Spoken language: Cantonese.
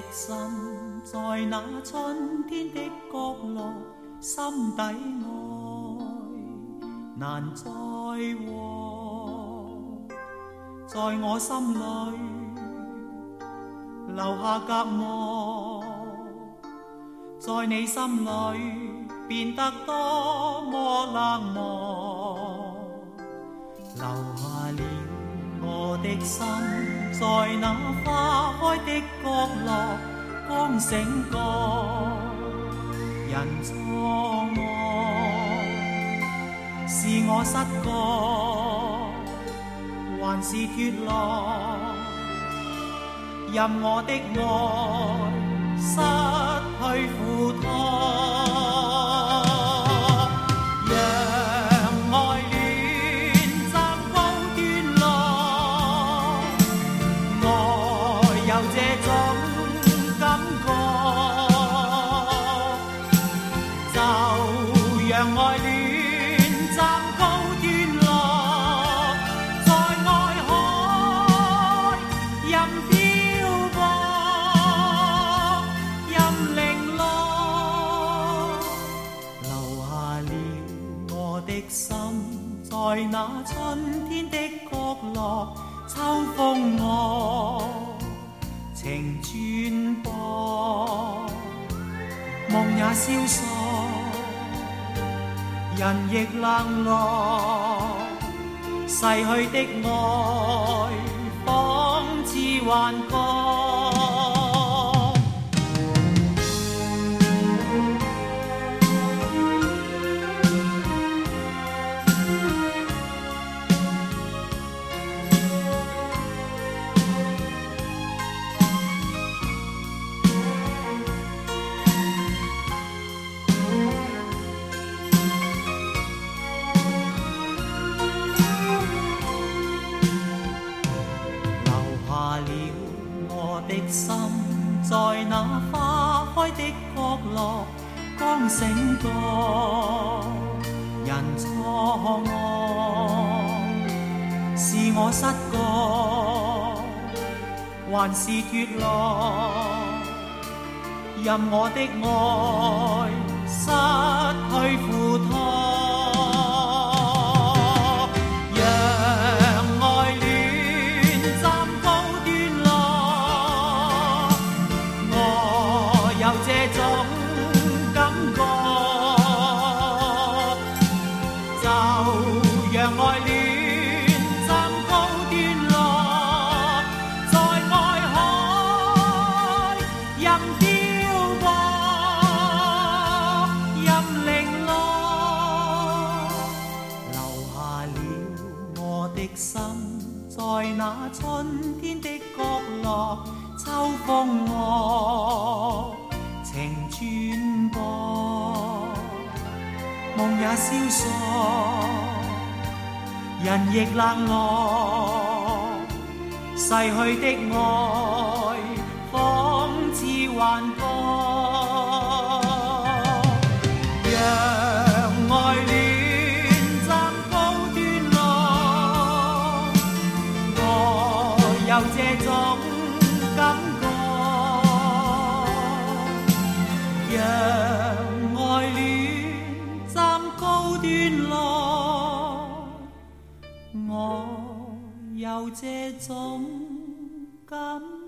心在那春天的角落，心底爱难再和，在我心里留下隔膜，在你心里变得多么冷漠，留下了我的心在那花开的角落，刚醒觉人错愕，是我失觉还是脱落，任我的爱失去付托，在那春天的角落，秋风我情转播，梦也消逝，人亦冷落，逝去的愛仿似幻覺。心在那花開的角落，剛醒覺人錯愕，是我失覺還是脫落，任我的愛失去付託。在那春天的角落，秋風我情轉播，夢也消逝，人亦冷落，逝去的愛仿似幻覺。有這種感覺，讓愛戀暫告段落，我有這種感覺。